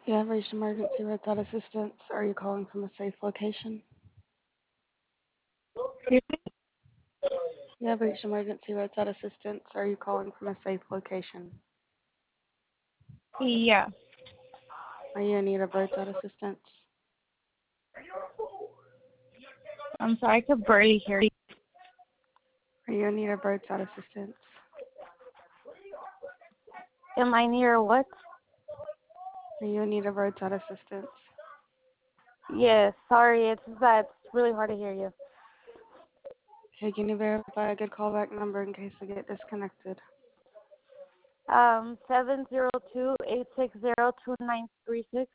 You have reached emergency roadside assistance. Are you calling from a safe location? You have reached emergency roadside assistance. Are you calling from a safe location? Yeah. Are you in need of roadside assistance? I'm sorry, I could barely hear you. Are you in need of roadside assistance? Am I near what? Are you in need of roadside assistance? Yes, sorry, it's just that it's really hard to hear you. Okay, can you verify a good callback number in case I get disconnected? 702-860-2936.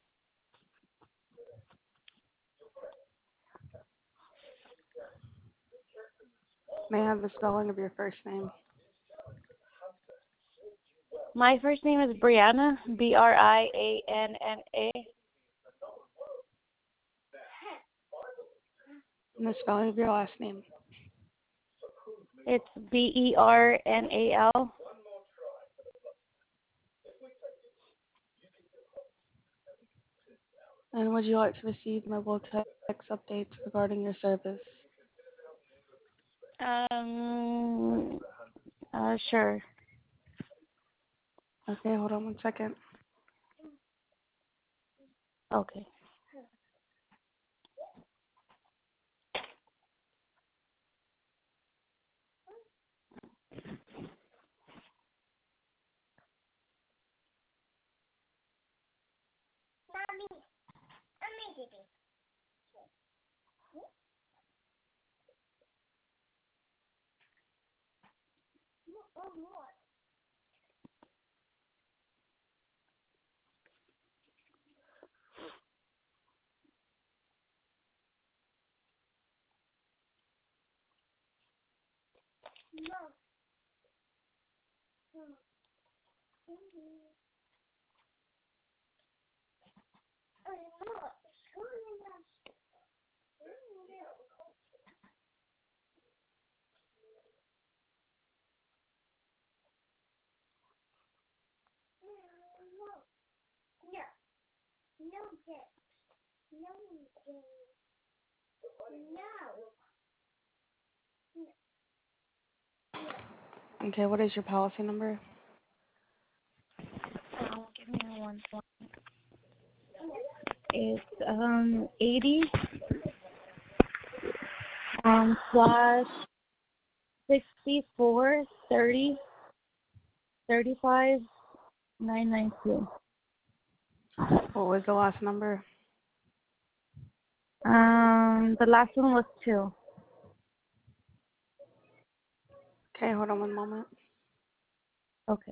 May I have the spelling of your first name? My first name is Brianna, Brianna. And the spelling of your last name. It's Bernal. And would you like to receive mobile text updates regarding your service? Um, sure. Okay, hold on one second. Okay. Okay, what is your policy number? Give me one. It's 80 slash 64 30 35 992. What was the last number? The last one was 2. Okay, hold on one moment. Okay.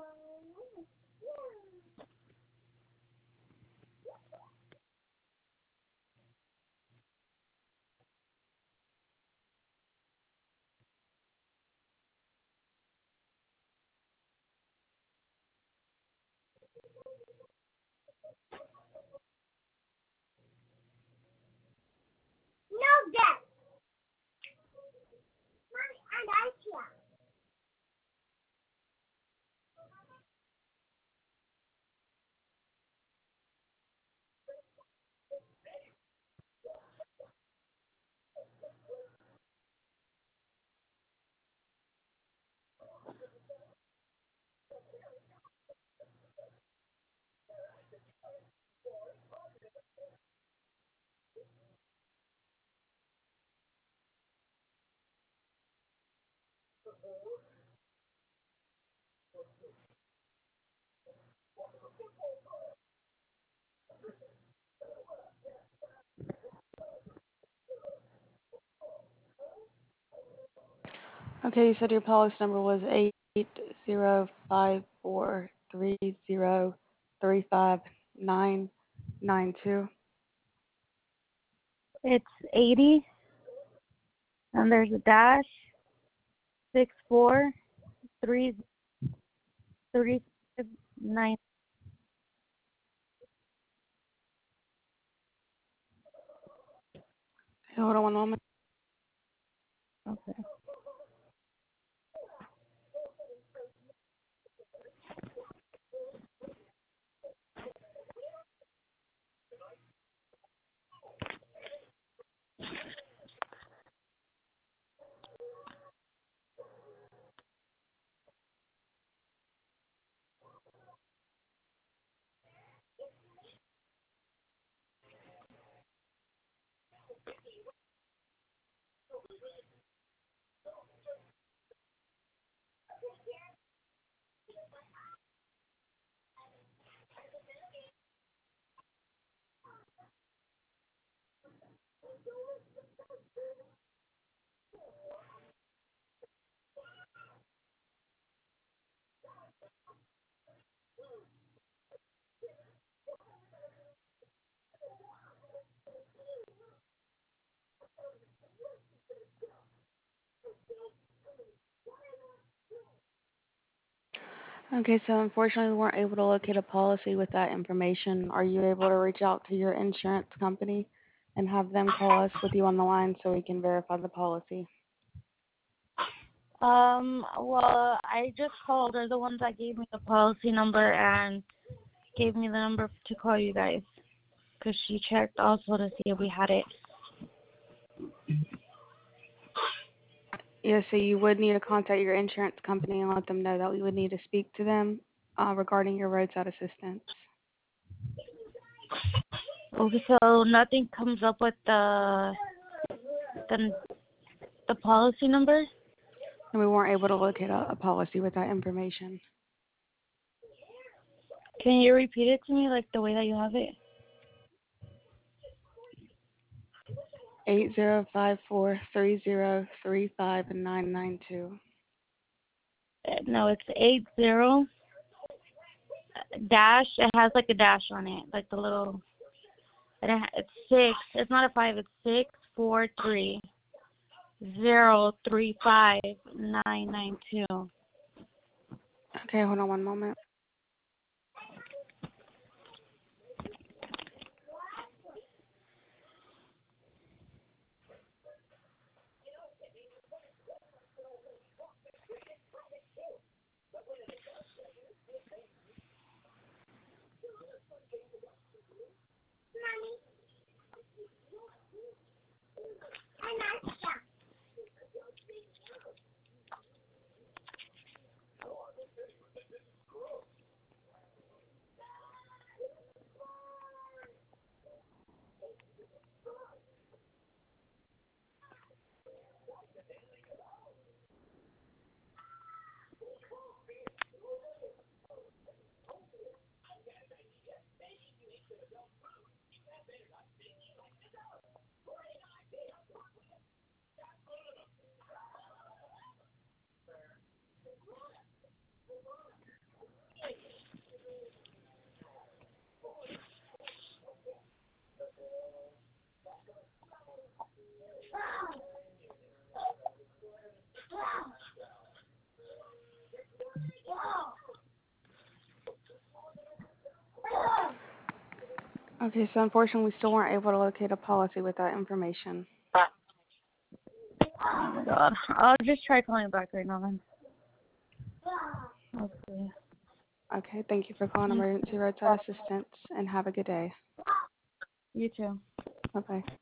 Okay, you said your policy number was 805430359992. It's 80, and there's a dash 64 3 9. Okay, hold on one moment. Okay. Okay, so unfortunately, we weren't able to locate a policy with that information. Are you able to reach out to your insurance company and have them call us with you on the line so we can verify the policy? Well, I just called. They're the ones that gave me the policy number and gave me the number to call you guys. Because she checked also to see if we had it. Yeah, so you would need to contact your insurance company and let them know that we would need to speak to them regarding your roadside assistance. Okay, so nothing comes up with the policy number? And we weren't able to locate a policy with that information. Can you repeat it to me, like the way that you have it? 80543035 No, it's 80 dash. It has like a dash on it, like the little. And it's 6. It's not a 5. It's 643035992. Okay, hold on one moment. Okay, so unfortunately, we still weren't able to locate a policy with that information. Oh my god. I'll just try calling back right now then. Okay. Okay, thank you for calling Emergency Roadside Assistance, and have a good day. You too. Bye-bye.